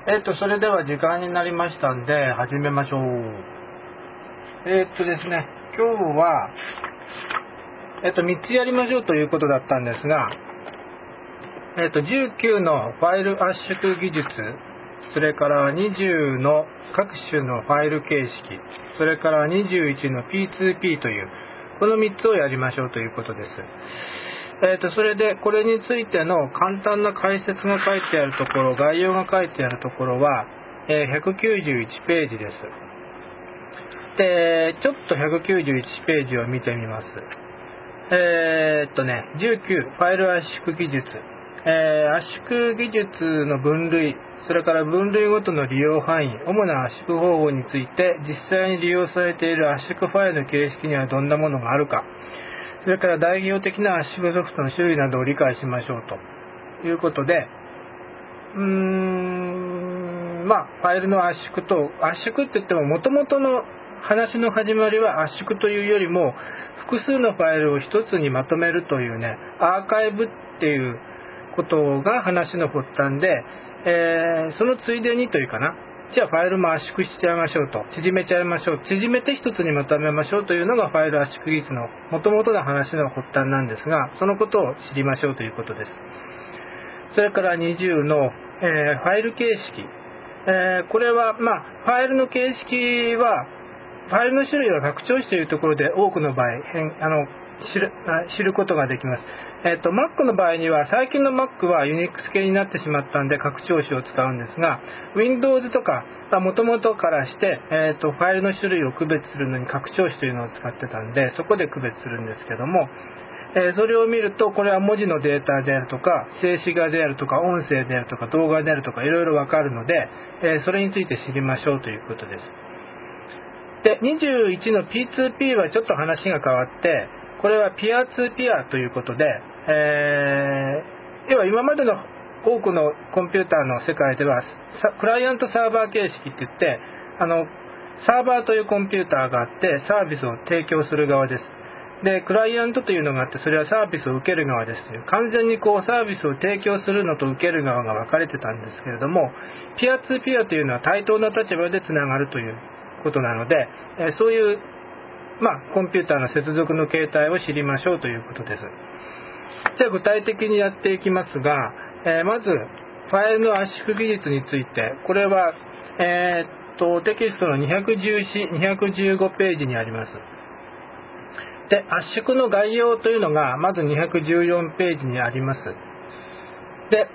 それでは時間になりましたんで始めましょう。ですね、今日は3つやりましょうということだったんですが、19のファイル圧縮技術、それから20の各種のファイル形式、それから21の P2P というこの3つをやりましょうということです。それでこれについての簡単な解説が書いてあるところ、概要が書いてあるところは、191ページです。で、ちょっと191ページを見てみます。19ファイル圧縮技術、圧縮技術の分類、それから分類ごとの利用範囲、主な圧縮方法について、実際に利用されている圧縮ファイルの形式にはどんなものがあるか、それから代表的な圧縮ソフトの種類などを理解しましょうということで、ファイルの圧縮と、圧縮って言っても元々の話の始まりは圧縮というよりも複数のファイルを一つにまとめるというね、アーカイブっていうことが話の発端で、そのついでにというかな、じゃあファイルも圧縮しちゃいましょうと、縮めちゃいましょう、縮めて一つにまとめましょうというのがファイル圧縮技術の元々の話の発端なんですが、そのことを知りましょうということです。それから20の、ファイル形式、これはファイルの形式はファイルの種類は拡張子というところで多くの場合知ることができます。Mac の場合には、最近の Mac は Unix 系になってしまったんで拡張子を使うんですが、Windows とか元々からして、ファイルの種類を区別するのに拡張子というのを使ってたんで、そこで区別するんですけども、それを見ると、これは文字のデータであるとか、静止画であるとか、音声であるとか、動画であるとか、いろいろわかるので、それについて知りましょうということです。で、21の P2P はちょっと話が変わって、これはピアツーピアということで、要は今までの多くのコンピューターの世界ではクライアントサーバー形式って言って、サーバーというコンピューターがあってサービスを提供する側です。で、クライアントというのがあって、それはサービスを受ける側ですという、完全にこうサービスを提供するのと受ける側が分かれてたんですけれども、ピアツーピアというのは対等な立場でつながるということなので、そういうコンピューターの接続の形態を知りましょうということです。じゃあ具体的にやっていきますが、まずファイルの圧縮技術について、これは、テキストの214、215ページにあります。で、圧縮の概要というのがまず214ページにあります。で、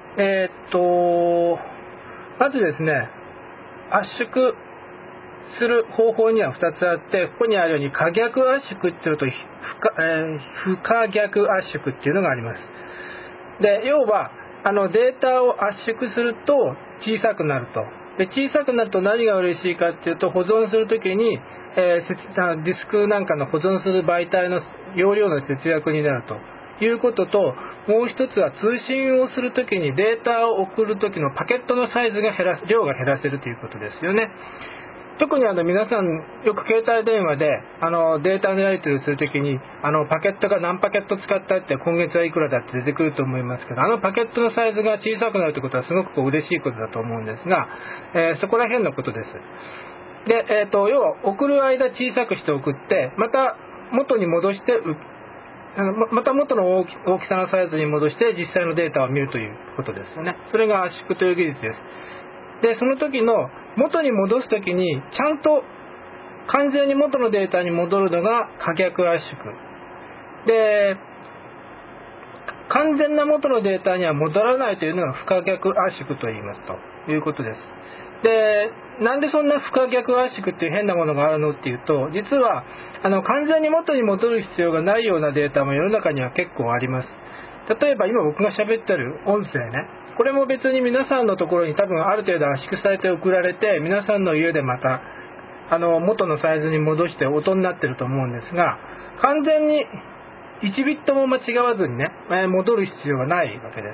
まずですね、圧縮する方法には2つあって、ここにあるように可逆圧縮っていうのと不可逆圧縮っていうのがあります。で、要はデータを圧縮すると小さくなると。で、小さくなると何が嬉しいかっていうと、保存するときに、ディスクなんかの保存する媒体の容量の節約になるということと、もう一つは通信をするときにデータを送るときのパケットのサイズが量が減らせるということですよね。特に皆さんよく携帯電話でデータのやり取りをするときにパケットが何パケット使ったって今月はいくらだって出てくると思いますけど、パケットのサイズが小さくなるということはすごく嬉しいことだと思うんですが、そこら辺のことです。で、要は送る間小さくして送って、また元に戻してまた元の大きさのサイズに戻して実際のデータを見るということですよね。それが圧縮という技術です。で、その時の元に戻す時にちゃんと完全に元のデータに戻るのが可逆圧縮で、完全な元のデータには戻らないというのが不可逆圧縮と言いますということです。で、なんでそんな不可逆圧縮っていう変なものがあるのっていうと、実は完全に元に戻る必要がないようなデータも世の中には結構あります。例えば今僕が喋ってる音声ね、これも別に皆さんのところに多分ある程度圧縮されて送られて、皆さんの家でまた元のサイズに戻して音になってると思うんですが、完全に1ビットも間違わずにね、戻る必要はないわけです。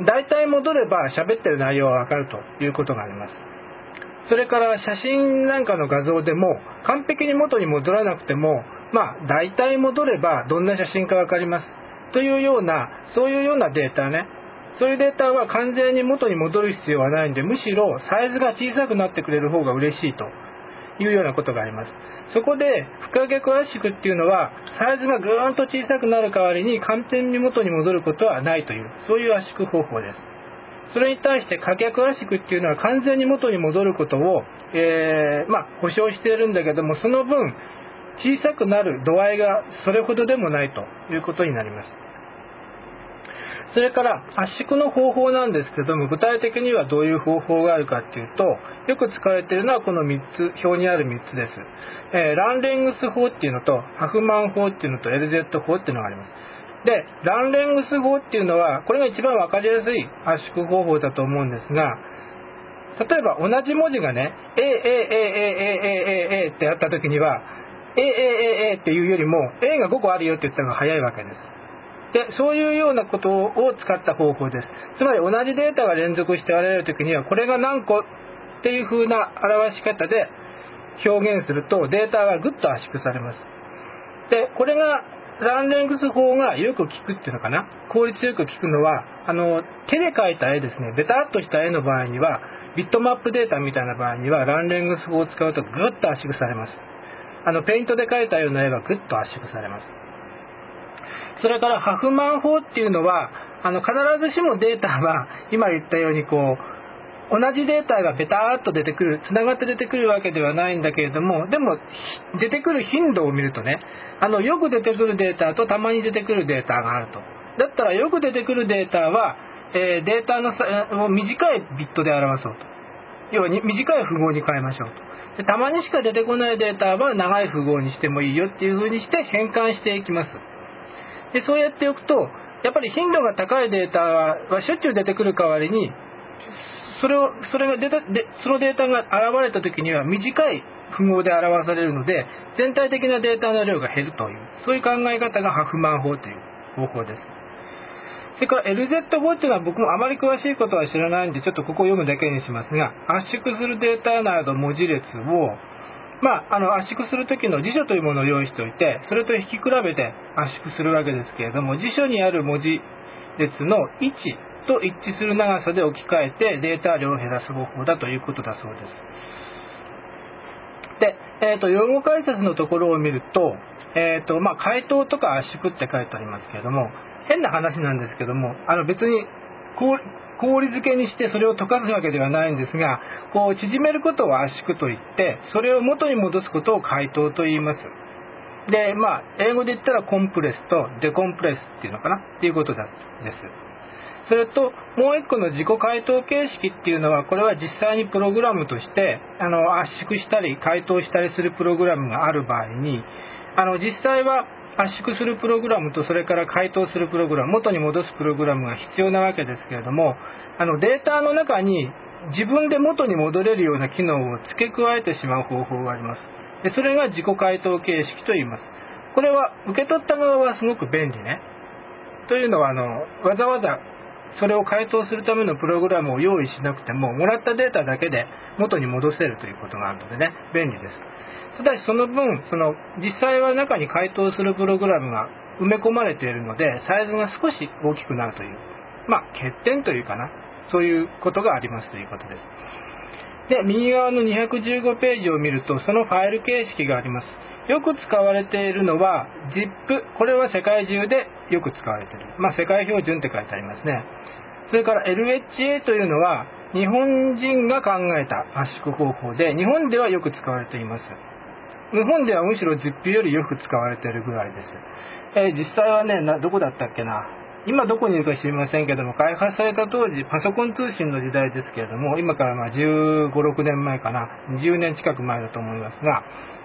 だいたい戻れば喋ってる内容はわかるということがあります。それから写真なんかの画像でも完璧に元に戻らなくても、だいたい戻ればどんな写真かわかりますというような、そういうようなデータね、 そういうデータは完全に元に戻る必要はないんで、むしろサイズが小さくなってくれる方が嬉しいというようなことがあります。そこで不可逆圧縮っていうのはサイズがぐーんと小さくなる代わりに完全に元に戻ることはないという、そういう圧縮方法です。それに対して可逆圧縮っていうのは完全に元に戻ることを、保証しているんだけども、その分小さくなる度合いがそれほどでもないということになります。それから圧縮の方法なんですけども、具体的にはどういう方法があるかっていうと、よく使われているのはこの3つ、表にある3つです。ランレングス法っていうのとハフマン法っていうのと LZ 法っていうのがあります。で、ランレングス法っていうのはこれが一番わかりやすい圧縮方法だと思うんですが、例えば同じ文字がね A ってやった時には A っていうよりも A が5個あるよって言った方が早いわけです。で、そういうようなことを使った方法です。つまり同じデータが連続して現れるときにはこれが何個っていう風な表し方で表現するとデータがぐっと圧縮されます。で、これがランレングス法がよく効くっていうのかな、効率よく効くのは手で描いた絵ですね、ベタっとした絵の場合にはビットマップデータみたいな場合にはランレングス法を使うとぐっと圧縮されます。ペイントで描いたような絵はぐっと圧縮されます。それからハフマン法っていうのは必ずしもデータは今言ったように同じデータがベターっと出てくる、つながって出てくるわけではないんだけれども、でも出てくる頻度を見るとね、よく出てくるデータとたまに出てくるデータがあると。だったらよく出てくるデータは、データの短いビットで表そうと。要は短い符号に変えましょうと。で、たまにしか出てこないデータは長い符号にしてもいいよっていう風にして変換していきます。で、そうやっておくとやっぱり頻度が高いデータはしょっちゅう出てくる代わりにそのデータが現れた時には短い符号で表されるので全体的なデータの量が減るという、そういう考え方がハフマン法という方法です。それから LZ 法っていうのは僕もあまり詳しいことは知らないんでちょっとここを読むだけにしますが、圧縮するデータなど文字列を圧縮する時の辞書というものを用意しておいて、それと引き比べて圧縮するわけですけれども、辞書にある文字列の位置と一致する長さで置き換えてデータ量を減らす方法だということだそうです。で、用語解説のところを見ると、解凍とか圧縮って書いてありますけれども、変な話なんですけども、別に氷漬けにしてそれを溶かすわけではないんですが、縮めることを圧縮といって、それを元に戻すことを解凍と言います。で、英語で言ったらコンプレスとデコンプレスっていうのかなっていうことです。それともう一個の自己解凍形式っていうのは、これは実際にプログラムとして圧縮したり解凍したりするプログラムがある場合に、実際は圧縮するプログラムとそれから解凍するプログラム、元に戻すプログラムが必要なわけですけれども、データの中に自分で元に戻れるような機能を付け加えてしまう方法があります。で、それが自己解凍形式と言います。これは受け取った側はすごく便利ね。というのはわざわざそれを解凍するためのプログラムを用意しなくても、もらったデータだけで元に戻せるということがあるのでね、便利です。ただしその分実際は中に解凍するプログラムが埋め込まれているのでサイズが少し大きくなるという、欠点というかな、そういうことがありますということです。で、右側の215ページを見るとそのファイル形式があります。よく使われているのは ZIP、 これは世界中でよく使われている、世界標準って書いてありますね。それから LHA というのは日本人が考えた圧縮方法で、日本ではよく使われています。日本ではむしろ ZIP よりよく使われているぐらいです。実際はね、どこだったっけな、今どこにいるか知りませんけども、開発された当時パソコン通信の時代ですけれども、今から15、6年前かな、20年近く前だと思いますが、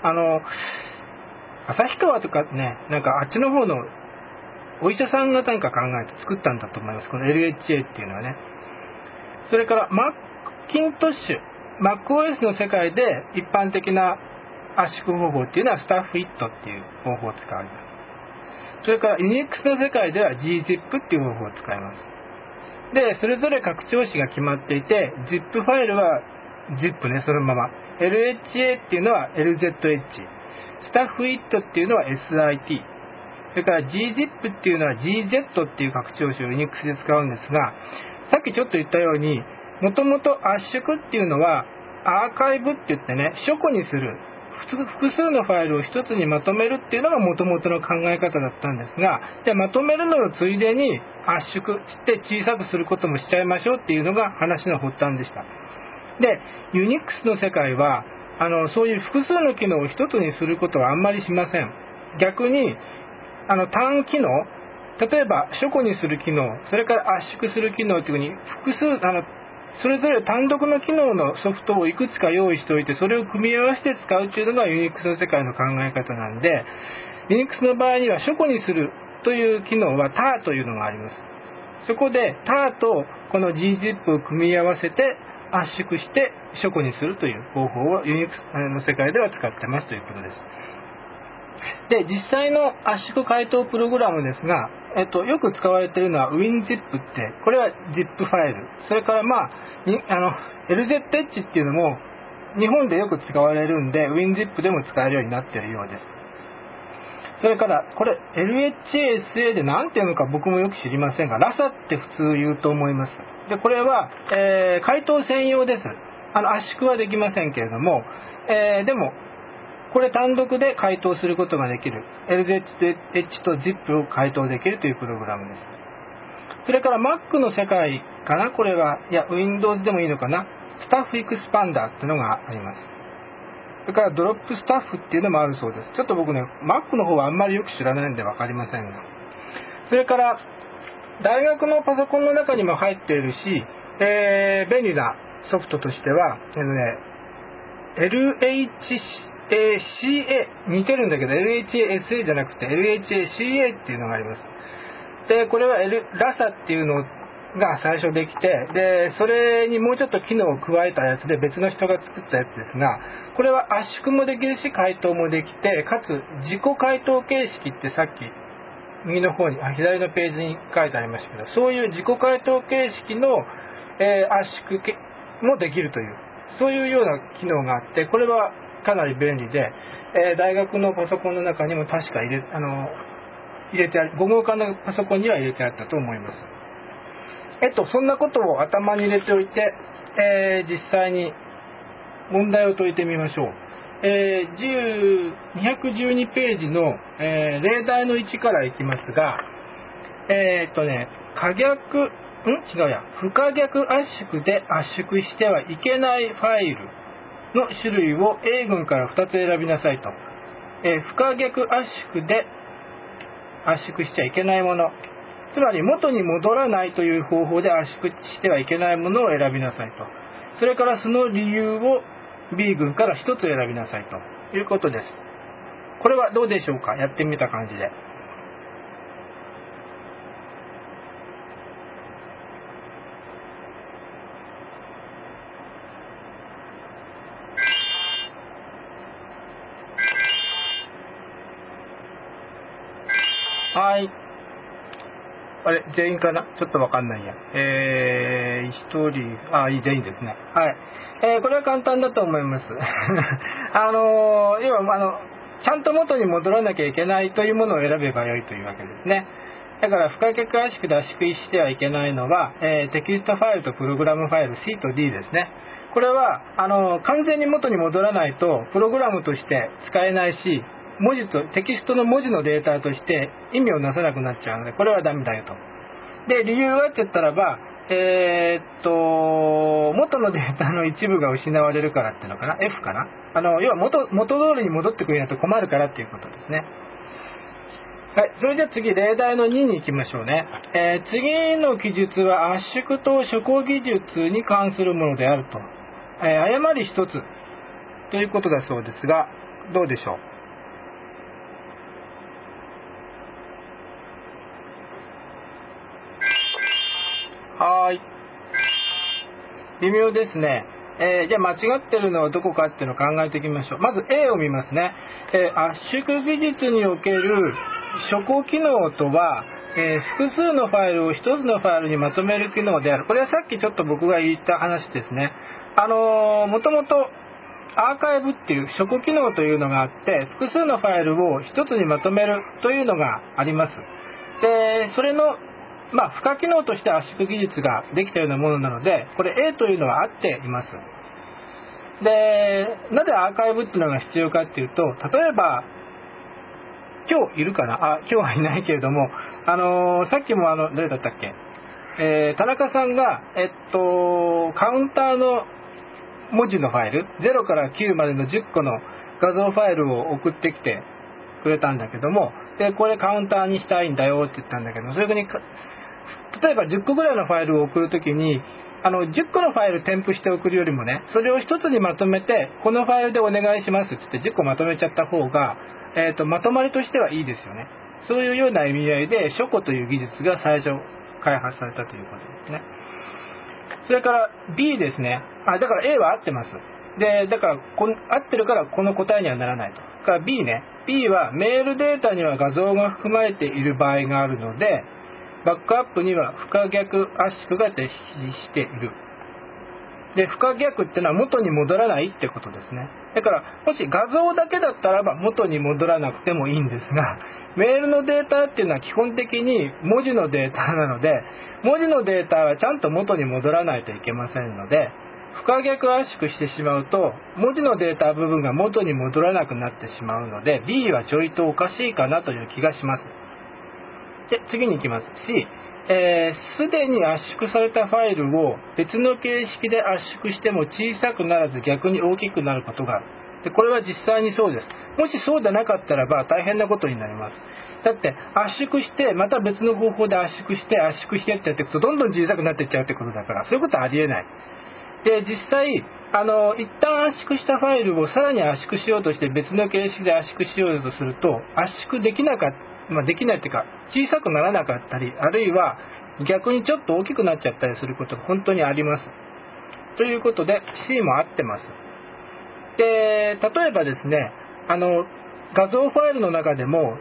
旭川とかね、あっちの方のお医者さんが何か考えて作ったんだと思います、この LHA っていうのはね。それからマッキントッシュ、MacOS の世界で一般的な圧縮方法っていうのはスタッフ IT っていう方法を使われます。それから Unix の世界では gzip っていう方法を使います。で、それぞれ拡張子が決まっていて、zip ファイルは zip ね、そのまま。LHA っていうのは LZH、スタッフ IT っていうのは SIT。 それから gzip っていうのは gz っていう拡張子を Unix で使うんですが、さっきちょっと言ったように、もともと圧縮っていうのはアーカイブって言ってね、書庫にする、複数のファイルを一つにまとめるっていうのがもともとの考え方だったんですが、じゃあまとめるののついでに圧縮して小さくすることもしちゃいましょうっていうのが話の発端でした。で、Unix の世界はそういう複数の機能を一つにすることはあんまりしません。逆に単機能、例えば書庫にする機能、それから圧縮する機能というふうに複数それぞれ単独の機能のソフトをいくつか用意しておいて、それを組み合わせて使うというのが Unix の世界の考え方なんで、Unix の場合には書庫にするという機能は tar というのがあります。そこで tar とこの gzip を組み合わせて圧縮して書庫にするという方法を Unix の世界では使ってますということです。で、実際の圧縮解凍プログラムですが、よく使われているのは WinZip って、これは ZIP ファイル。それからLZH っていうのも日本でよく使われるんで、WinZip でも使えるようになっているようです。それから、これ LHASA で何ていうのか僕もよく知りませんが、ラサって普通言うと思います。で、これは、解凍専用です。圧縮はできませんけれども、でも、これ単独で解凍することができる LZH と ZIP を解凍できるというプログラムです。それから Mac の世界かな、これは。いや、Windows でもいいのかな。スタッフエクスパンダーっていうのがあります。それからドロップスタッフっていうのもあるそうです。ちょっと僕ね、Mac の方はあんまりよく知らないんで分かりませんが。それから大学のパソコンの中にも入っているし、便利なソフトとしては、LHCA 似てるんだけど LHASA じゃなくて LHACA っていうのがあります。で、これは、ラサっていうのが最初できて、で、それにもうちょっと機能を加えたやつで別の人が作ったやつですが、これは圧縮もできるし解凍もできて、かつ自己解凍形式ってさっき右の方に左のページに書いてありましたけど、そういう自己解凍形式の、圧縮もできるという、そういうような機能があって、これはかなり便利で、大学のパソコンの中にも確か入れてある、5号館のパソコンには入れてあったと思います。そんなことを頭に入れておいて、実際に問題を解いてみましょう。212ページの、例題の1からいきますが、不可逆圧縮で圧縮してはいけないファイルの種類を A 群から2つ選びなさいと。不可逆圧縮で圧縮しちゃいけないもの、つまり元に戻らないという方法で圧縮してはいけないものを選びなさいと。それからその理由を B 群から1つ選びなさいということです。これはどうでしょうか。やってみた感じで。はい。あれ、全員かな、ちょっとわかんないや。一人、全員ですね。はい。これは簡単だと思います。要は、ちゃんと元に戻らなきゃいけないというものを選べばよいというわけですね。だから、不可逆圧縮で圧縮してはいけないのは、テキストファイルとプログラムファイル C と D ですね。これは、完全に元に戻らないと、プログラムとして使えないし、テキストの文字のデータとして意味をなさなくなっちゃうので、これはダメだよと。で、理由はって言ったらば、元のデータの一部が失われるからっていうのかな、F かな。要は元通りに戻ってくれないと困るからっていうことですね。はい、それじゃあ次、例題の2に行きましょうね。次の記述は圧縮と処方技術に関するものであると。誤り一つということだそうですが、どうでしょう。はい。微妙ですね。じゃあ間違ってるのはどこかっていうのを考えていきましょう。まず A を見ますね。圧縮技術における処方機能とは、複数のファイルを一つのファイルにまとめる機能である。これはさっきちょっと僕が言った話ですね。もともとアーカイブっていう初期機能というのがあって、複数のファイルを一つにまとめるというのがあります。で、それの付加機能として圧縮技術ができたようなものなので、これ A というのは合っています。で、なぜアーカイブっていうのが必要かっていうと、例えば今日いるかな、今日はいないけれども、さっきも誰だったっけ、田中さんがカウンターの文字のファイル0から9までの10個の画像ファイルを送ってきてくれたんだけども、でこれカウンターにしたいんだよって言ったんだけど、それに例えば10個ぐらいのファイルを送るときに10個のファイル添付して送るよりもね、それを一つにまとめてこのファイルでお願いしますって言って10個まとめちゃった方が、まとまりとしてはいいですよね。そういうような意味合いで書庫という技術が最初開発されたということですね。それから B ですね。だから A は合ってます。で、だから合ってるからこの答えにはならないと。だから B ね。B はメールデータには画像が含まれている場合があるので、バックアップには不可逆圧縮が停止している。で、不可逆っていうのは元に戻らないってことですね。だからもし画像だけだったらば元に戻らなくてもいいんですが、メールのデータっていうのは基本的に文字のデータなので、文字のデータはちゃんと元に戻らないといけませんので、不可逆圧縮してしまうと文字のデータ部分が元に戻らなくなってしまうので、 B はちょいとおかしいかなという気がします。で、次に行きます。 C、すでに圧縮されたファイルを別の形式で圧縮しても小さくならず逆に大きくなることがある。で、これは実際にそうです。もしそうでなかったらば大変なことになります。だって圧縮してまた別の方法で圧縮してってやっていくとどんどん小さくなっていっちゃうってことだから、そういうことはありえない。で、実際一旦圧縮したファイルをさらに圧縮しようとして別の形式で圧縮しようとすると圧縮できなかった、できないっていうか小さくならなかったり、あるいは逆にちょっと大きくなっちゃったりすることが本当にあります。ということで C も合ってます。で、例えばですね、画像ファイルの中でも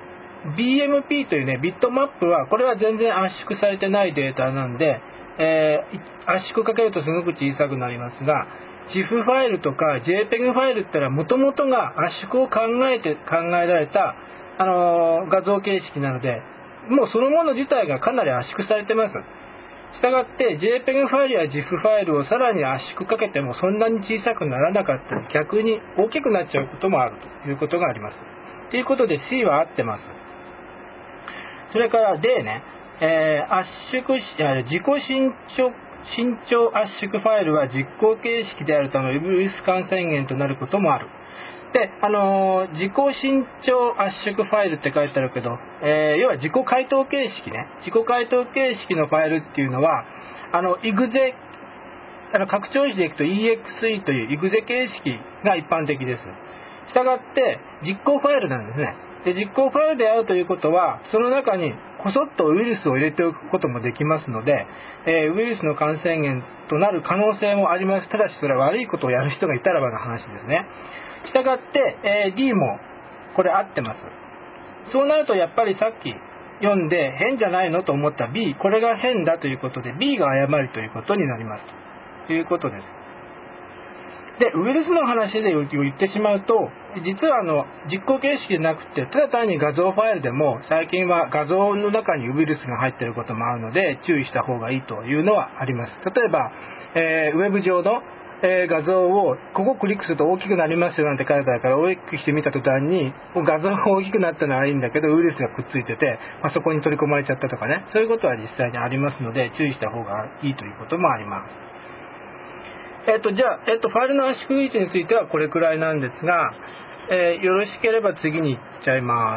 BMP というね、ビットマップはこれは全然圧縮されてないデータなんで、圧縮かけるとすごく小さくなりますが、 GIF ファイルとか JPEG ファイルってのはもともとが圧縮を考えられた画像形式なので、もうそのもの自体がかなり圧縮されてます。したがって JPEG ファイルや GIF ファイルをさらに圧縮かけてもそんなに小さくならなかったり、逆に大きくなっちゃうこともあるということがあります。ということで C は合ってます。それから D ね、圧縮自己伸長圧縮ファイルは実行形式であるためウイルス感染源となることもある。で、自己伸長圧縮ファイルって書いてあるけど、要は自己回答形式ね。自己回答形式のファイルっていうのは、exe、拡張子でいくと EXE という exe 形式が一般的です。したがって実行ファイルなんですね。で、実行ファイルであるということは、その中にこそっとウイルスを入れておくこともできますので、ウイルスの感染源となる可能性もあります。ただしそれは悪いことをやる人がいたらばの話ですね。したがって、D もこれ合ってます。そうなるとやっぱりさっき読んで変じゃないのと思った B、 これが変だということで B が誤りということになりますということです。で、ウイルスの話で言ってしまうと、実は実行形式でなくてただ単に画像ファイルでも最近は画像の中にウイルスが入っていることもあるので注意した方がいいというのはあります。例えば、ウェブ上の画像をここクリックすると大きくなりますよなんて書いてあるから大きくしてみた途端に画像が大きくなったのはいいんだけどウイルスがくっついてて、そこに取り込まれちゃったとかね、そういうことは実際にありますので注意した方がいいということもあります。じゃあ、ファイルの圧縮技術についてはこれくらいなんですが、よろしければ次に行っちゃいます。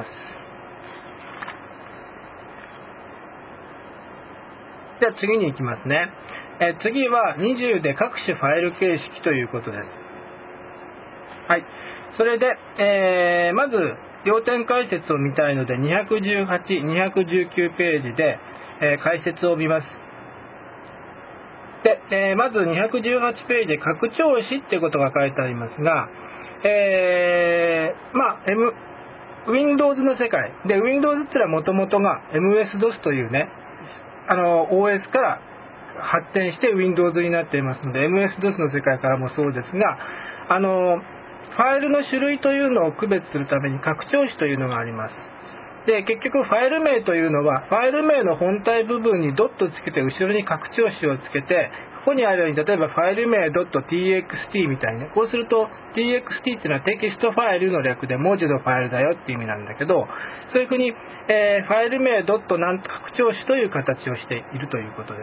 じゃあ次に行きますね。次は20で各種ファイル形式ということです。はい。それで、まず要点解説を見たいので218、219ページで、解説を見ます。で、まず218ページで拡張子っていうことが書いてありますが、Windows の世界で Windows ってのはもともとが MS-DOS というね、OS から発展して Windows になっていますので MS-DOS の世界からもそうですが、 ファイルの種類というのを区別するために拡張子というのがあります。で、結局ファイル名というのはファイル名の本体部分にドットつけて後ろに拡張子をつけて、ここにあるように例えばファイル名 .txt みたいにね、こうすると txt っていうのはテキストファイルの略で文字のファイルだよっていう意味なんだけど、そういうふうに、ファイル名ドットなんと拡張子という形をしているということです。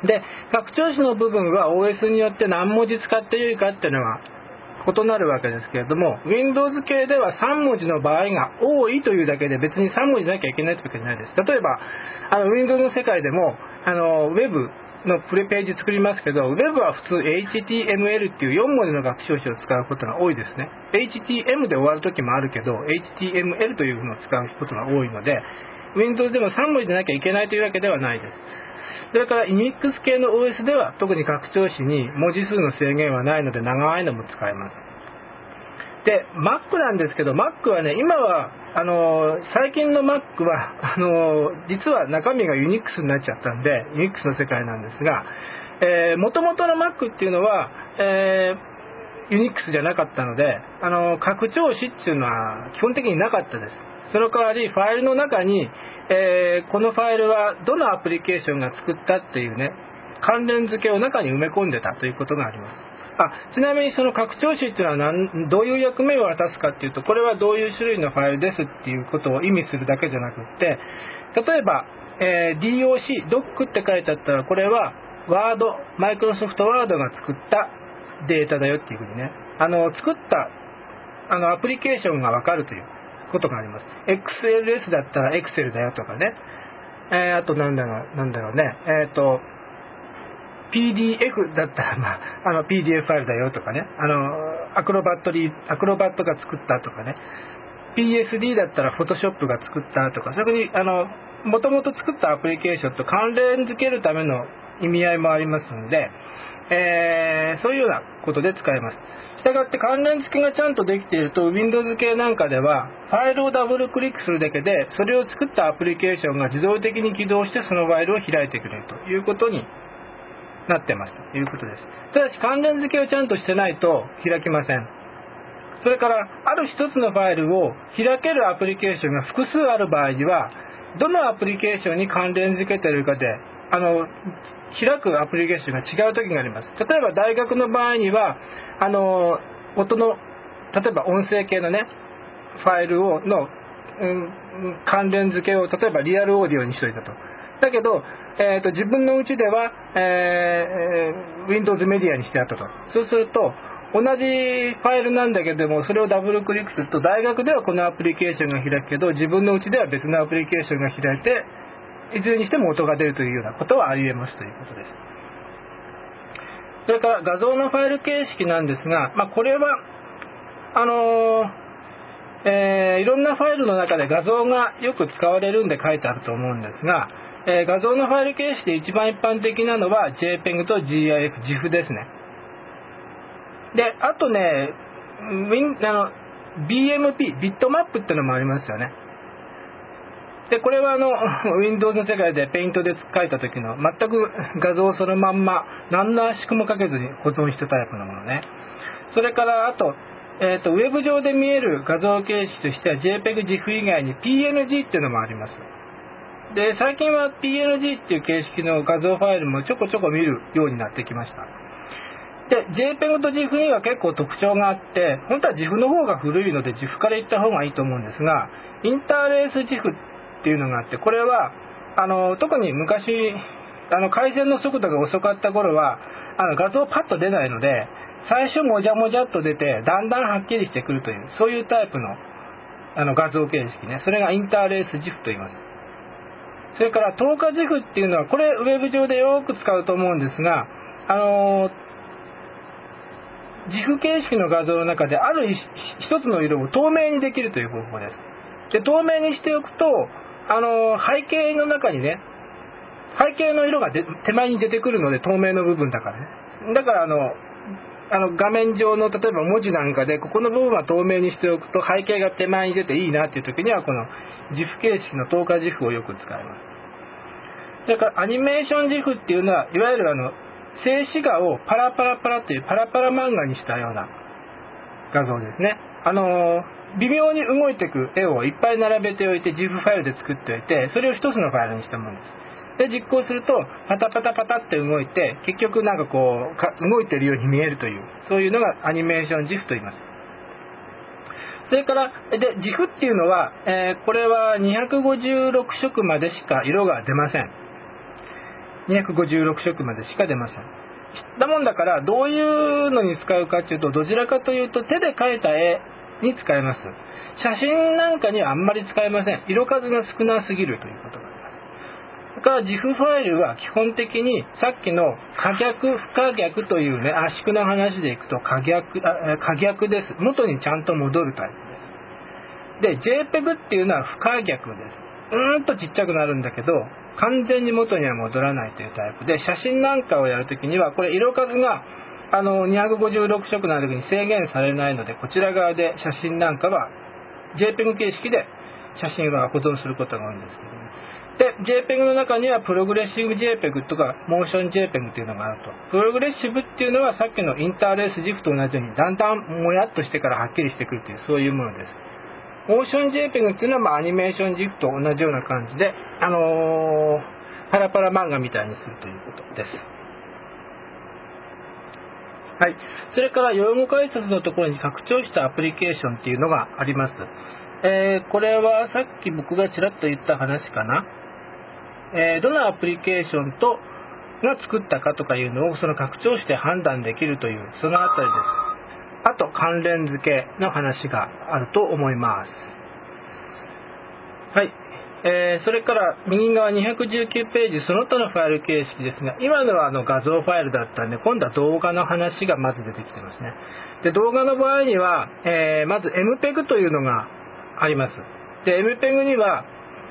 で、拡張子の部分は OS によって何文字使っているかっていうのが異なるわけですけれども、Windows 系では3文字の場合が多いというだけで別に3文字なきゃいけないというわけじゃないです。例えばWindows の世界でもWeb のページ作りますけど、Web は普通 HTML っていう4文字の拡張子を使うことが多いですね。HTM で終わる時もあるけど HTML というのを使うことが多いので、 Windows でも3文字でなきゃいけないというわけではないです。それから Unix 系の OS では特に拡張子に文字数の制限はないので長いのも使えます。で、Mac なんですけど、Mac はね、今は最近の Mac は実は中身が Unix になっちゃったんで Unix の世界なんですが、元々の Mac っていうのは、Unix じゃなかったので拡張子っていうのは基本的になかったです。その代わりファイルの中に、このファイルはどのアプリケーションが作ったっていうね、関連付けを中に埋め込んでたということがあります。ちなみにその拡張子っていうのはどういう役目を果たすかっていうと、これはどういう種類のファイルですっていうことを意味するだけじゃなくって、例えば、doc って書いてあったら、これはマイクロソフトワードが作ったデータだよっていうふうにね、作ったアプリケーションが分かるということがあります。XLS だったら Excel だよとかね、あとなんだろうね、PDF だったら、PDF ファイルだよとかね、アクロバットが作ったとかね、PSD だったら Photoshop が作ったとか、そういうふうにもともと作ったアプリケーションと関連付けるための意味合いもありますので、そういうようなことで使えます。したがって関連付けがちゃんとできていると Windows 系なんかではファイルをダブルクリックするだけでそれを作ったアプリケーションが自動的に起動してそのファイルを開いてくれるということになってますということです。ただし関連付けをちゃんとしてないと開きません。それからある一つのファイルを開けるアプリケーションが複数ある場合にはどのアプリケーションに関連付けているかで開くアプリケーションが違う時があります。例えば大学の場合には音の例えば音声系のねファイルの、関連付けを例えばリアルオーディオにしといたと。だけど、自分のうちでは、Windows メディアにしてあったと。そうすると同じファイルなんだけどもそれをダブルクリックすると大学ではこのアプリケーションが開くけど自分のうちでは別のアプリケーションが開いていずれにしても音が出るというようなことはあり得ますということです。それから画像のファイル形式なんですが、これはいろんなファイルの中で画像がよく使われるんで書いてあると思うんですが、画像のファイル形式で一番一般的なのは JPEG と GIF ですね。で、あとね、BMP、ビットマップっていうのもありますよね。で、これはWindows の世界でペイントで書いた時の全く画像をそのまんま何の圧縮もかけずに保存したタイプのものね。それからあと、ウェブ上で見える画像形式としては JPEG、GIF 以外に PNG っていうのもあります。で、最近は PNG っていう形式の画像ファイルもちょこちょこ見るようになってきました。で、JPEG と GIF には結構特徴があって、本当は GIF の方が古いので GIF からいった方がいいと思うんですが、インターレース GIF っていうのがあって、これは特に昔回線の速度が遅かった頃は画像パッと出ないので、最初もじゃもじゃっと出てだんだんはっきりしてくるという、そういうタイプの画像形式ね。それがインターレース GIF と言います。それから透過 GIF っていうのはこれウェブ上でよく使うと思うんですが、GIF 形式の画像の中である一つの色を透明にできるという方法です。で、透明にしておくと背景の中にね、背景の色が手前に出てくるので、透明の部分だからね。だから画面上の例えば文字なんかでここの部分は透明にしておくと背景が手前に出ていいなっていう時にはこの GIF 形式の透過 GIF をよく使います。それからアニメーション GIF っていうのはいわゆる静止画をパラパラパラというパラパラ漫画にしたような画像ですね。微妙に動いていく絵をいっぱい並べておいて GIF ファイルで作っておいて、それを一つのファイルにしたものです。で、実行するとパタパタパタって動いて、結局なんかこう動いてるように見えるという、そういうのがアニメーション GIF と言います。それからで GIF っていうのは、これは256色までしか色が出ません。256色までしか出ません。だもんだから、どういうのに使うかというと、どちらかというと手で描いた絵に使えます。写真なんかにはあんまり使えません。色数が少なすぎるということがあります。だから GIF ファイルは基本的にさっきの可逆不可逆というね、圧縮の話でいくと可逆です。元にちゃんと戻るタイプです。で JPEG っていうのは不可逆です。ちっちゃくなるんだけど完全に元には戻らないというタイプで、写真なんかをやるときにはこれ色数が256色の時に制限されないので、こちら側で写真なんかは JPEG 形式で写真は保存することが多いんですけども、で JPEG の中にはプログレッシブ JPEG とかモーション JPEG というのがあると。プログレッシブっていうのはさっきのインターレース GIF と同じようにだんだんもやっとしてからはっきりしてくるという、そういうものです。モーション JPEG っていうのはアニメーション GIF と同じような感じで、パラパラ漫画みたいにするということです。はい、それから用語解説のところに拡張したアプリケーションっていうのがあります。これはさっき僕がちらっと言った話かな。どのアプリケーションが作ったかとかいうのをその拡張して判断できるという、そのあたりです。あと関連付けの話があると思います。はい。それから右側219ページその他のファイル形式ですが、今のは画像ファイルだったんで、今度は動画の話がまず出てきてますね。で動画の場合には、まず MPEG というのがあります。で MPEG には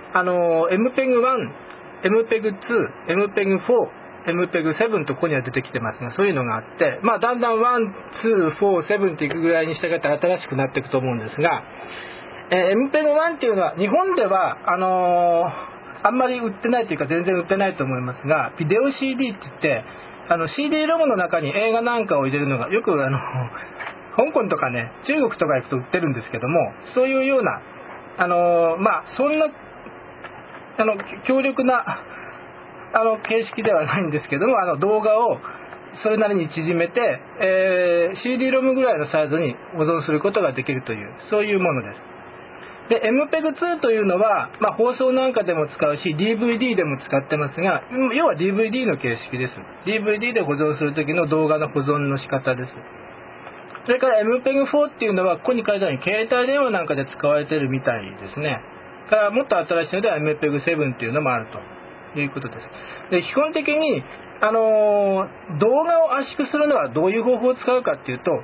MPEG1、MPEG2、MPEG4、MPEG7 とここには出てきてますが、そういうのがあって、だんだん1、2、4、7っていくぐらいに従って新しくなっていくと思うんですが、MPEG1 っていうのは日本ではあんまり売ってないというか全然売ってないと思いますが、ビデオ CD って言ってCD ロムの中に映画なんかを入れるのがよく香港とかね、中国とか行くと売ってるんですけども、そういうようなそんな強力な形式ではないんですけども、動画をそれなりに縮めて、CD ロムぐらいのサイズに保存することができるという、そういうものです。で MPEG2 というのは、放送なんかでも使うし DVD でも使ってますが、要は DVD の形式です。 DVD で保存する時の動画の保存の仕方です。それから MPEG4 っていうのはここに書いたように携帯電話なんかで使われているみたいですね。からもっと新しいのでは MPEG7 っていうのもあるということです。で基本的に動画を圧縮するのはどういう方法を使うかっていうと、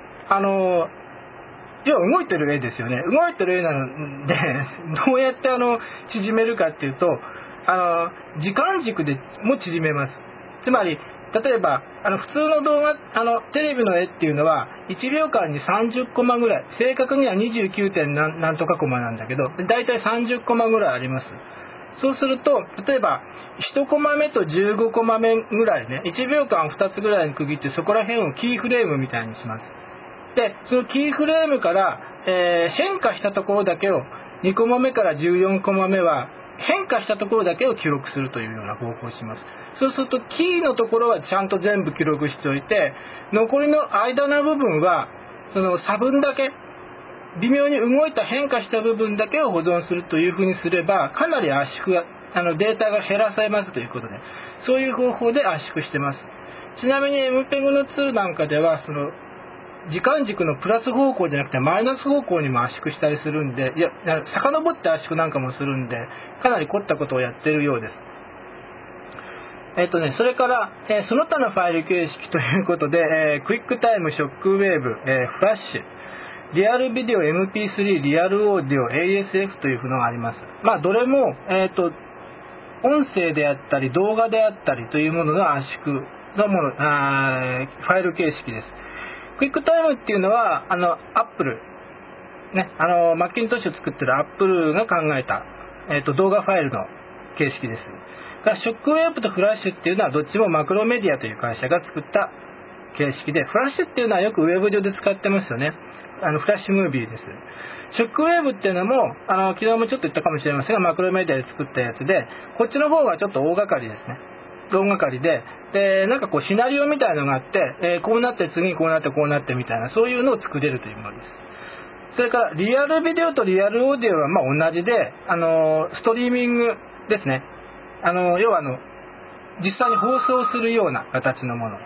要は動いてる絵ですよね。動いてる絵なのでどうやって縮めるかっていうと、時間軸でも縮めます。つまり例えば普通の動画テレビの絵っていうのは1秒間に30コマぐらい、正確には 29. なんとかコマなんだけど、だいたい30コマぐらいあります。そうすると例えば1コマ目と15コマ目ぐらいね、1秒間2つぐらいに区切って、そこら辺をキーフレームみたいにします。でそのキーフレームから、変化したところだけを2コマ目から14コマ目は変化したところだけを記録するというような方法をします。そうするとキーのところはちゃんと全部記録しておいて、残りの間の部分はその差分だけ、微妙に動いた変化した部分だけを保存するというふうにすれば、かなり圧縮がデータが減らされますということで、そういう方法で圧縮してます。ちなみに MPEG の2なんかではその時間軸のプラス方向じゃなくてマイナス方向にも圧縮したりするんで、遡って圧縮なんかもするんで、かなり凝ったことをやっているようです。それから、その他のファイル形式ということで、クイックタイム、ショックウェーブ、フラッシュ、リアルビデオ、MP3、リアルオーディオ、ASF というのがあります。どれも、音声であったり動画であったりというものの圧縮のもの、ファイル形式です。クイックタイムっていうのはアップルね、マッキントッシュを作ってるアップルが考えた、動画ファイルの形式です。ショックウェーブとフラッシュっていうのはどっちもマクロメディアという会社が作った形式で、フラッシュっていうのはよくウェブ上で使ってますよね。フラッシュムービーです。ショックウェーブっていうのも、昨日もちょっと言ったかもしれませんが、マクロメディアで作ったやつで、こっちの方がちょっと大掛かりですね。大掛かりで、なんかこうシナリオみたいなのがあって、こうなって次にこうなってこうなってみたいな、そういうのを作れるというものです。それからリアルビデオとリアルオーディオはまあ同じで、ストリーミングですね。要は実際に放送するような形のものです。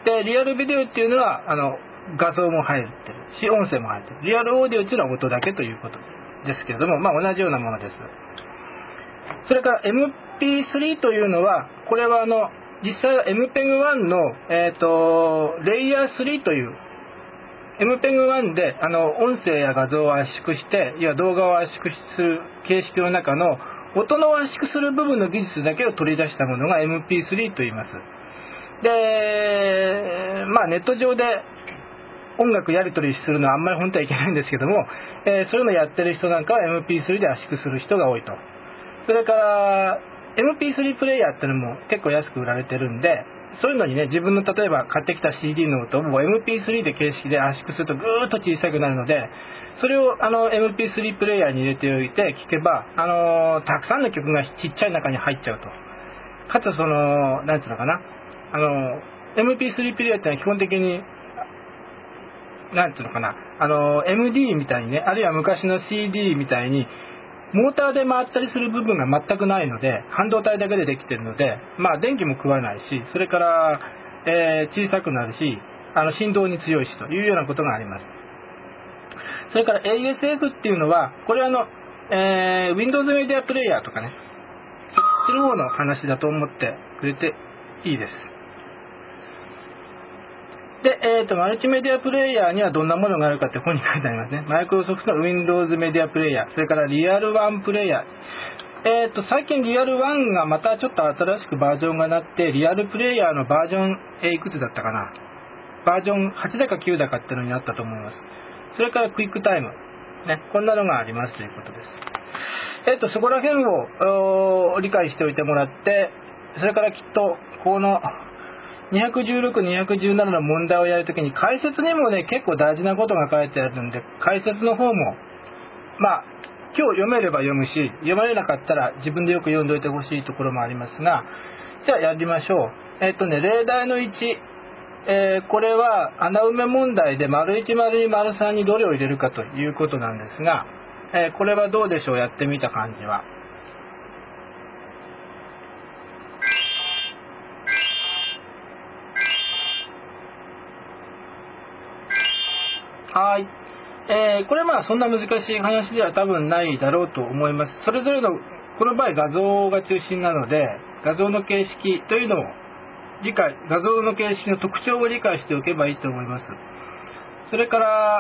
で、リアルビデオっていうのは画像も入ってるし、音声も入ってる。リアルオーディオっていうのは音だけということですけれども、まあ同じようなものです。それから MP3 というのは、これは実際は MPEG-1 の、レイヤー3という MPEG-1 で音声や画像を圧縮して、いや動画を圧縮する形式の中の音の圧縮する部分の技術だけを取り出したものが MP3 と言います。で、まあネット上で音楽やり取りするのはあんまり本当はいけないんですけども、そういうのをやってる人なんかは MP3 で圧縮する人が多いと。それから MP3 プレイヤーっていうのも結構安く売られてるんで、そういうのにね、自分の例えば買ってきた CD の音を MP3 で形式で圧縮するとぐーっと小さくなるので、それをMP3 プレイヤーに入れておいて聴けば、たくさんの曲がちっちゃい中に入っちゃうと。かつなんていうのかな、MP3 プレイヤーってのは基本的になんていうのかな、MD みたいにね、あるいは昔の CD みたいにモーターで回ったりする部分が全くないので、半導体だけでできているので、まあ電気も食わないし、それから、小さくなるし、振動に強いしというようなことがあります。それから ASF っていうのは、これはWindows メディアプレイヤーとかね、そっちの方の話だと思ってくれていいです。で、マルチメディアプレイヤーにはどんなものがあるかってここに書いてありますね。マイクロソフトの Windows メディアプレイヤー、それからリアルワンプレイヤー。最近リアルワンがまたちょっと新しくバージョンがなって、リアルプレイヤーのバージョン、いくつだったかな。バージョン8だか9だかっていうのになったと思います。それからクイックタイム。ね、こんなのがありますということです。そこら辺を理解しておいてもらって、それからきっと、この、216、217の問題をやるときに解説にもね、結構大事なことが書いてあるんで、解説の方も、まあ、今日読めれば読むし、読まれなかったら自分でよく読んでおいてほしいところもありますが、じゃあやりましょう。例題の1、これは穴埋め問題で丸1、丸2、丸3にどれを入れるかということなんですが、これはどうでしょう、やってみた感じは。はい。これはまあそんな難しい話では多分ないだろうと思います。それぞれの、この場合画像が中心なので、画像の形式というのを画像の形式の特徴を理解しておけばいいと思います。それから、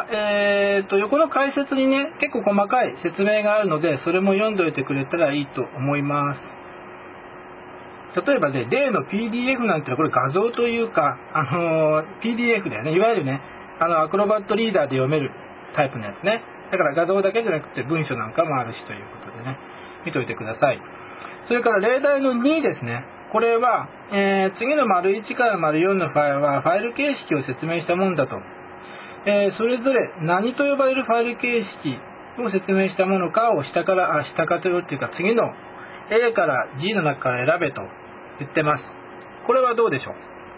横の解説にね、結構細かい説明があるので、それも読んでおいてくれたらいいと思います。例えばね、例の PDF なんてのはこれ画像というか、PDF だよね。いわゆるね、アクロバットリーダーで読めるタイプのやつね。だから画像だけじゃなくて文章なんかもあるしということでね、見といてください。それから例題の2ですね。これは、次の丸1から丸4のファイルはファイル形式を説明したもんだと。それぞれ何と呼ばれるファイル形式を説明したものかを下からというか次の A から G の中から選べと言ってます。これはどうでしょう。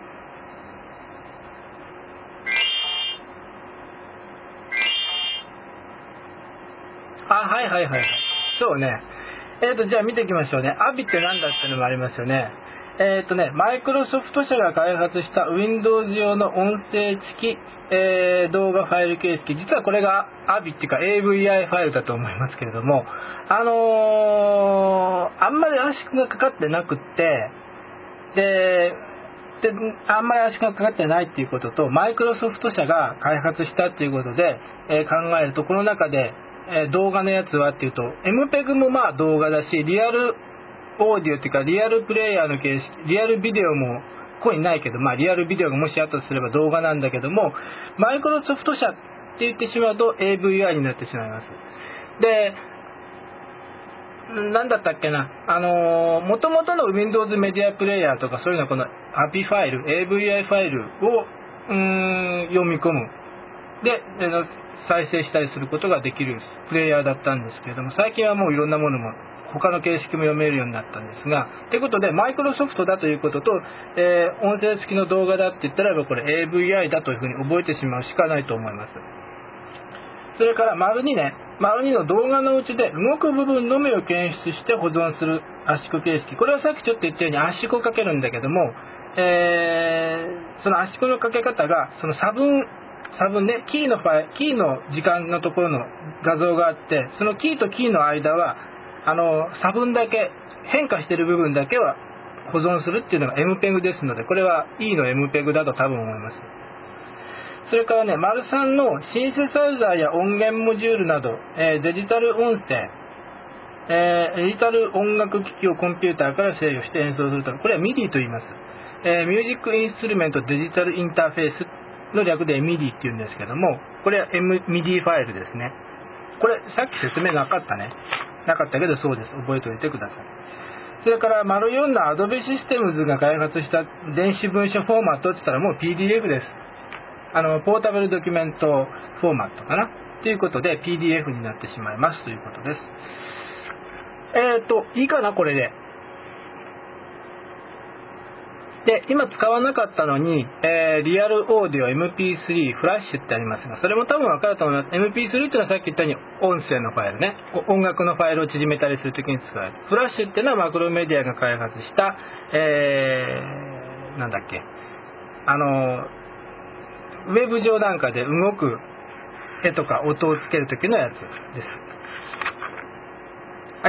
はい。そうね。じゃあ見ていきましょうね。アビって何だっていうのもありますよね。マイクロソフト社が開発した Windows 用の音声付き、動画ファイル形式。実はこれがアビっていうか AVI ファイルだと思いますけれども、あんまり圧縮がかかってなくって、であんまり圧縮がかかってないっていうことと、マイクロソフト社が開発したっていうことで、考えると、この中で、動画のやつはっていうと MPEG もまあ動画だし、リアルオーディオっていうかリアルプレイヤーの形式、リアルビデオもここにないけど、まあリアルビデオがもしあったとすれば動画なんだけども、マイクロソフト社って言ってしまうと AVI になってしまいます。で、なんだったっけな、元々の Windows メディアプレイヤーとかそういうのはこの API ファイル、AVI ファイルを読み込む。で、再生したりすることができるプレイヤーだったんですけれども、最近はもういろんなものも他の形式も読めるようになったんですが、ということでマイクロソフトだということと、音声付きの動画だって言ったらこれ AVI だというふうに覚えてしまうしかないと思います。それから丸2の動画のうちで動く部分のみを検出して保存する圧縮形式。これはさっきちょっと言ったように圧縮をかけるんだけども、その圧縮のかけ方がその差分ね、キーの時間のところの画像があって、そのキーとキーの間は差分だけ変化している部分だけは保存するっていうのが MPEG ですので、これは E の MPEG だと多分思います。それからね、丸3のシンセサイザーや音源モジュールなど、デジタル音声、デジタル音楽機器をコンピューターから制御して演奏すると、これは MIDI と言います。ミュージックインストゥルメントデジタルインターフェースの略で MIDI って言うんですけども、これは MIDI ファイルですね。これさっき説明なかったけどそうです。覚えておいてください。それから丸4の Adobe Systems が開発した電子文書フォーマットって言ったらもう PDF です。ポータブルドキュメントフォーマットかなということで PDF になってしまいますということです。いいかなこれで。で、今使わなかったのに、リアルオーディオ MP3 フラッシュってありますが、それも多分分かると思います。MP3 っていうのはさっき言ったように音声のファイルね、音楽のファイルを縮めたりするときに使われる。フラッシュっていうのはマクロメディアが開発した、ウェブ上なんかで動く絵とか音をつけるときのやつです。はい。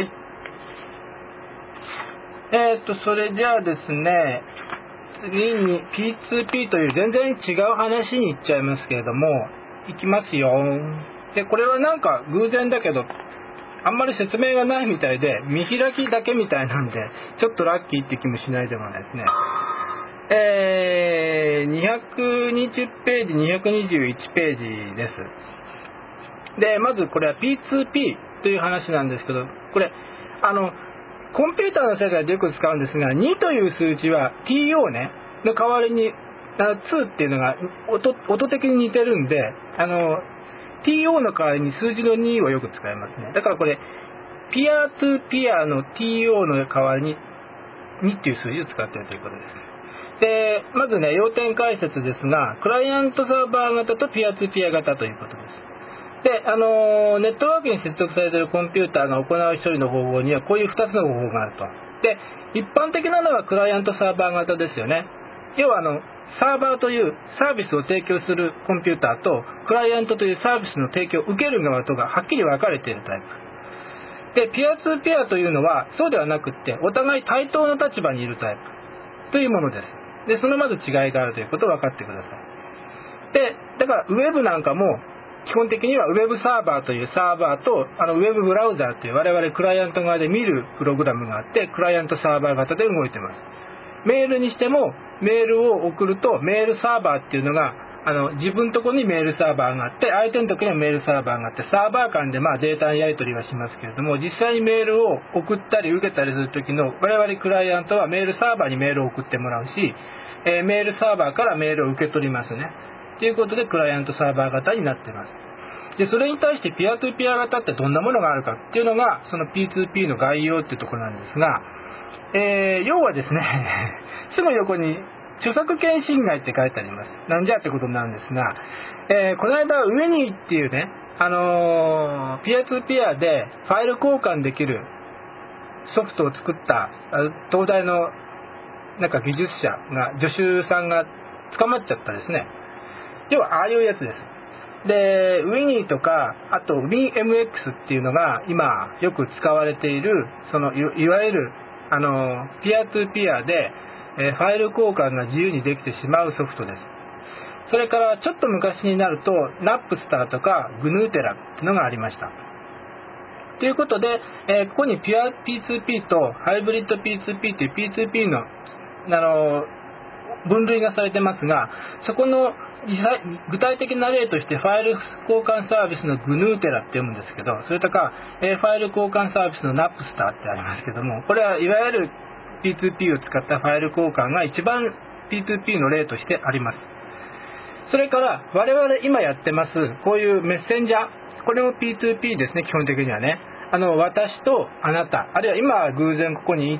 それじゃあですね、次に P2P という全然違う話に行っちゃいますけれども、いきますよ。で、これはなんか偶然だけど、あんまり説明がないみたいで、見開きだけみたいなんで、ちょっとラッキーって気もしないでもないですね。220ページ、221ページです。で、まずこれは P2P という話なんですけど、これ、コンピューターの世界でよく使うんですが、2という数字は TO ね、の代わりに、2っていうのが音的に似てるんで、TO の代わりに数字の2をよく使いますね。だからこれ、ピアトゥピアの TO の代わりに2っていう数字を使っているということです。で、まずね、要点解説ですが、クライアントサーバー型とピアトゥピア型ということです。で、ネットワークに接続されているコンピューターが行う処理の方法にはこういう2つの方法があると。で、一般的なのはクライアントサーバー型ですよね。要はサーバーというサービスを提供するコンピューターとクライアントというサービスの提供を受ける側とがはっきり分かれているタイプ。で、ピアツーピアというのはそうではなくってお互い対等の立場にいるタイプというものです。で、そのまず違いがあるということを分かってください。で、だからウェブなんかも基本的にはウェブサーバーというサーバーとウェブブラウザーという我々クライアント側で見るプログラムがあってクライアントサーバー型で動いています。メールにしてもメールを送るとメールサーバーっていうのが自分のところにメールサーバーがあって相手のところにはメールサーバーがあってサーバー間でデータのやり取りはしますけれども実際にメールを送ったり受けたりするときの我々クライアントはメールサーバーにメールを送ってもらうし、メールサーバーからメールを受け取りますね。ということでクライアントサーバー型になっています。でそれに対してピアトゥピア型ってどんなものがあるかっていうのがその P2P の概要っていうところなんですが、要はですねすぐ横に著作権侵害って書いてあります。なんじゃってことなんですが、この間ウェニーっていうね、ピアトゥピアでファイル交換できるソフトを作った東大のなんか技術者が助手さんが捕まっちゃったですね。要はああいうやつです。で、ウィニーとかあと WinMX っていうのが今よく使われているそのいわゆるピアトゥピアでファイル交換が自由にできてしまうソフトです。それからちょっと昔になるとナップスターとかグヌーテラっていうのがありました。ということで、ここにピュア P2P とハイブリッド P2P という P2P の分類がされてますが、そこの具体的な例としてファイル交換サービスのグヌーテラって読むんですけど、それとか、ファイル交換サービスのナップスターってありますけども、これはいわゆる P2P を使ったファイル交換が一番 P2P の例としてあります。 それから我々今やってますこういうメッセンジャー、これも P2P ですね。基本的にはね、私とあなた、あるいは今偶然ここに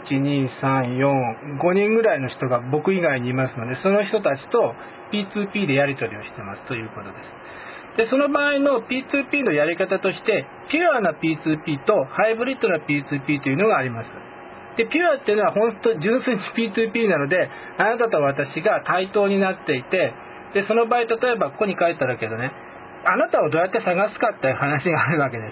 1,2,3,4,5人ぐらいの人が僕以外にいますので、その人たちと P2P でやり取りをしてますということです。でその場合の P2P のやり方として、ピュアな P2P とハイブリッドな P2P というのがあります。でピュアっていうのは本当純粋に P2P なので、あなたと私が対等になっていて、でその場合、例えばここに書いてあるけどね、あなたをどうやって探すかっていう話があるわけです。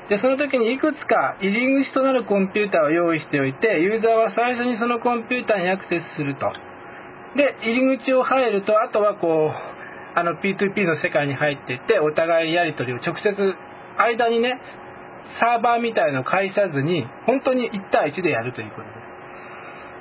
でその時にいくつか入り口となるコンピューターを用意しておいて、ユーザーは最初にそのコンピューターにアクセスすると。で入り口を入ると、あとはこうP2P の世界に入っていって、お互いやり取りを直接間にね、サーバーみたいのを介さずに本当に1対1でやるということです。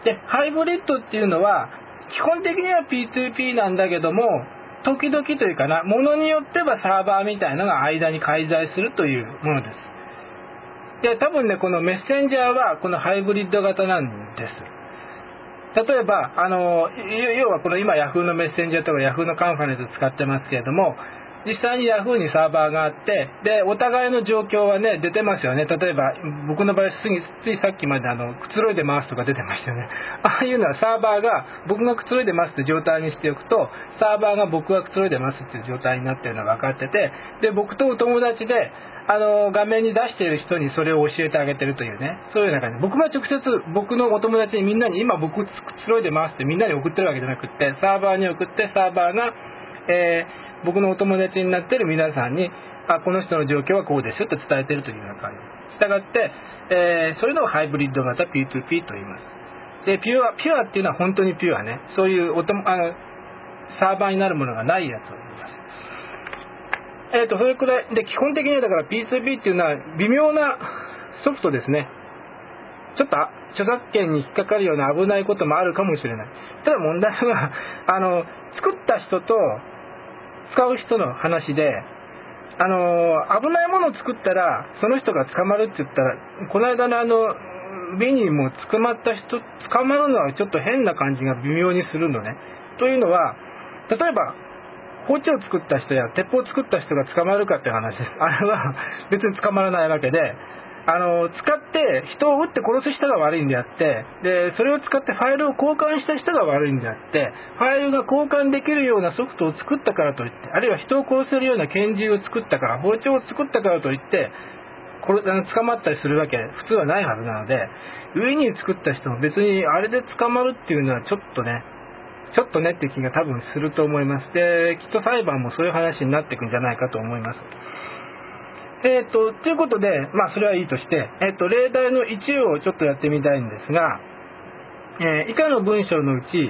でハイブリッドっていうのは基本的には P2P なんだけども、時々というかな、ものによってはサーバーみたいのが間に介在するというものです。で多分ね、このメッセンジャーはこのハイブリッド型なんです。例えば要はこの今 Yahoo のメッセンジャーとか Yahoo のカンファレンス使ってますけれども、実際に Yahoo にサーバーがあって、でお互いの状況はね出てますよね。例えば僕の場合ついさっきまでくつろいでますとか出てましたよね。ああいうのはサーバーが僕がくつろいでますって状態にしておくと、サーバーが僕がくつろいでますっていう状態になっているのが分かってて、で僕とお友達で画面に出している人にそれを教えてあげてるというね、そういうような感じで、僕が直接僕のお友達にみんなに今僕くつろいでますってみんなに送ってるわけじゃなくって、サーバーに送って、サーバーが、僕のお友達になっている皆さんにこの人の状況はこうですよって伝えているというような感じです。したがって、そういうのをハイブリッド型 P2P と言います。でピュアっていうのは本当にピュアね、そういうサーバーになるものがないやつを言います。それくらいで、基本的にはだから P2P っていうのは微妙なソフトですね。ちょっと著作権に引っかかるような危ないこともあるかもしれない。ただ問題は作った人と使う人の話で、危ないものを作ったらその人が捕まるって言ったら、この間のビニも捕まった人、捕まるのはちょっと変な感じが微妙にするのね。というのは、例えば包丁を作った人や鉄砲を作った人が捕まるかっていう話です。あれは別に捕まらないわけで、使って人を撃って殺す人が悪いんであって、でそれを使ってファイルを交換した人が悪いんであって、ファイルが交換できるようなソフトを作ったからといって、あるいは人を殺せるような拳銃を作ったから、包丁を作ったからといって捕まったりするわけ普通はないはずなので、上に作った人も別にあれで捕まるっていうのはちょっとねっていう気が多分すると思います。できっと裁判もそういう話になっていくんじゃないかと思います。ということで、それはいいとして、例題の1をちょっとやってみたいんですが、以下の文章のうち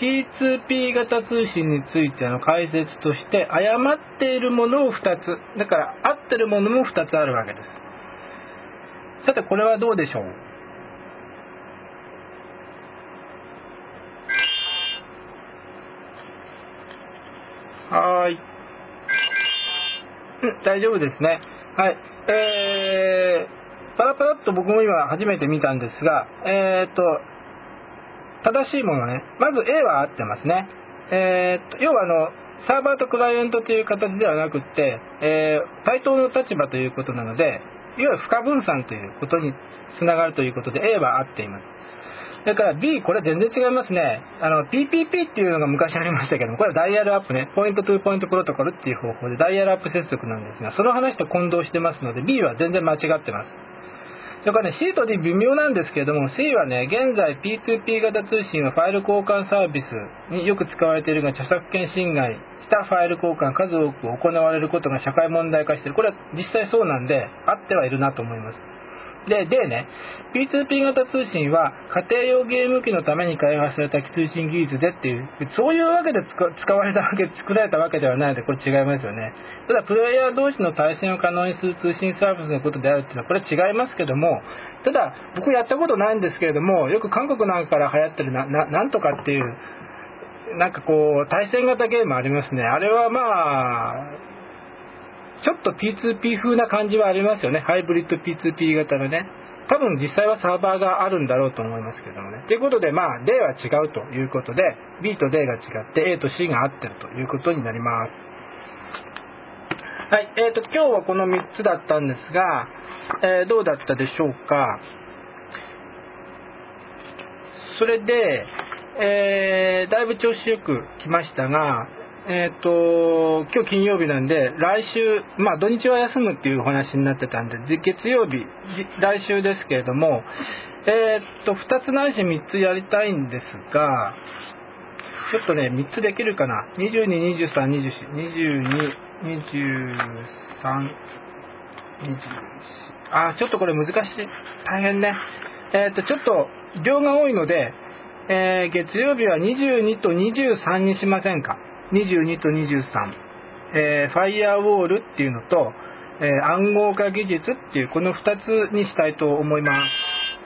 P2P 型通信についての解説として、誤っているものを2つ、だから合ってるものも2つあるわけです。さてこれはどうでしょう。はい、大丈夫ですね。はい、パラパラっと僕も今初めて見たんですが、正しいものね、まず A は合ってますね。要はサーバーとクライアントという形ではなくって、対等の立場ということなので、いわゆる不可分散ということにつながるということで A は合っています。それから B、これ全然違いますね。PPP っていうのが昔ありましたけども、これはダイヤルアップね、ポイントトゥーポイントプロトコルっていう方法でダイヤルアップ接続なんですが、その話と混同してますので B は全然間違ってます。それからね、C と D 微妙なんですけれども、C はね、現在 P2P 型通信はファイル交換サービスによく使われているが、著作権侵害したファイル交換数多く行われることが社会問題化している。これは実際そうなんで、合ってはいるなと思います。でね、P2P 型通信は家庭用ゲーム機のために開発された通信技術でっていう、そういうわけで使われたわけ、作られたわけではないので、これ違いますよね。ただプレイヤー同士の対戦を可能にする通信サービスのことであるっていうのはこれ違いますけども、ただ僕やったことないんですけれども、よく韓国なんかから流行ってるなんとかっていうなんかこう対戦型ゲームありますね。あれはちょっと P2P 風な感じはありますよね。ハイブリッド P2P 型のね。 多分実際はサーバーがあるんだろうと思いますけどもね。ということで、例は違うということで、B と D が違って A と C が合ってるということになります。はい、今日はこの3つだったんですが、どうだったでしょうか。それで、だいぶ調子よく来ましたが、今日金曜日なんで、来週、土日は休むっていうお話になってたんで、月曜日、来週ですけれども、2つないし3つやりたいんですが、ちょっとね、3つできるかな。22、23、24、22、23、24。ちょっとこれ難しい。大変ね。ちょっと量が多いので、月曜日は22と23にしませんか。22と23。ファイアウォールっていうのと、暗号化技術っていうこの2つにしたいと思います。